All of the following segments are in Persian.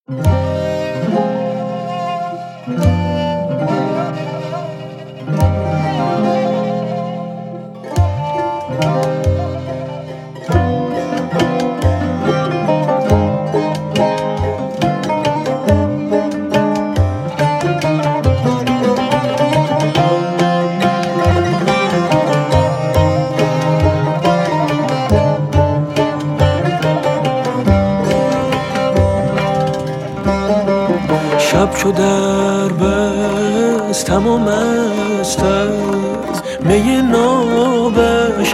شب چو در بستم و مست از می نابش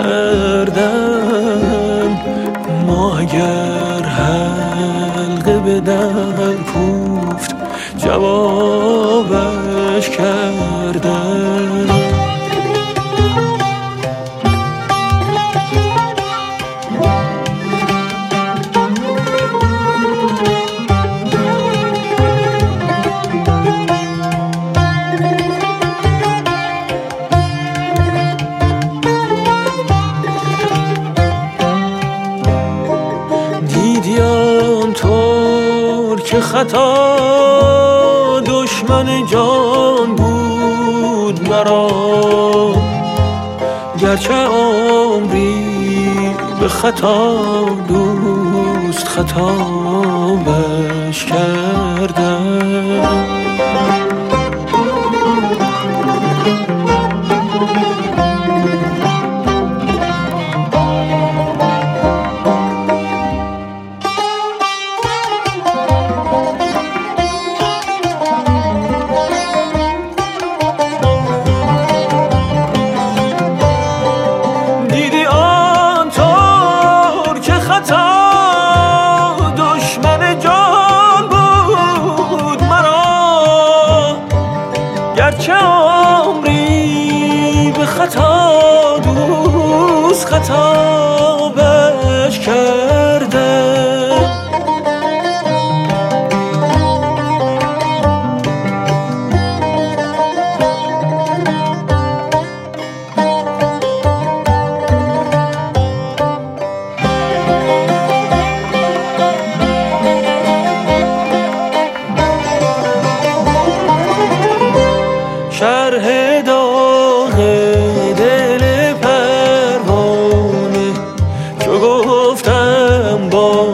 کردم، ما اگر حلقه به در کوفت جوابش کردم. دیدی آنطور که خطا دشمن جان بود مرا، گرچه عمری به خطا دوست خطابش کردم. گرچه عمری به خطا دوست خطابش کرده. شرح داغ دل پروانه چو گفتم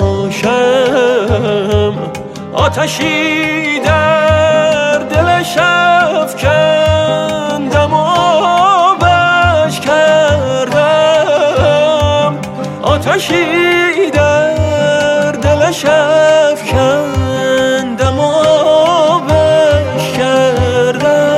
باشم، آتشی در دلش افکندم و آبش کردم، آتشی در دلش افکندم و آبش کردم.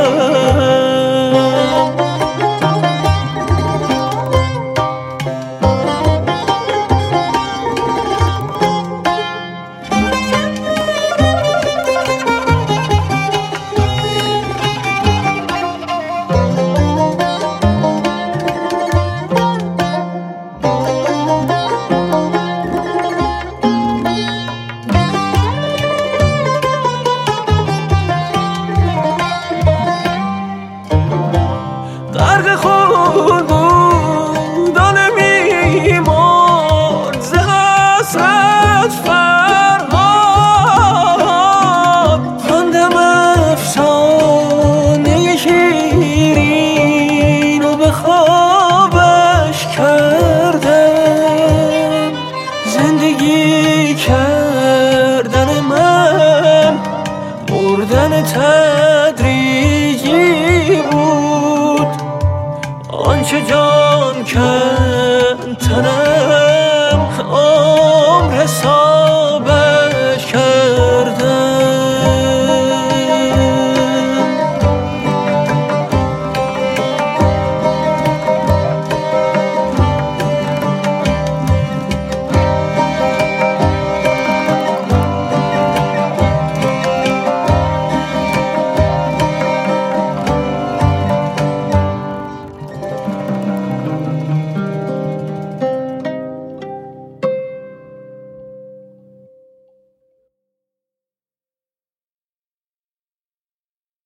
غرق خون بود و نمی‌مرد ز حسرت فرهاد، خواندم افسانه شیرین و به خوابش کردم. زندگی کردن من مردن تدریجی بود، آنچه جان کند تنم عمر حساب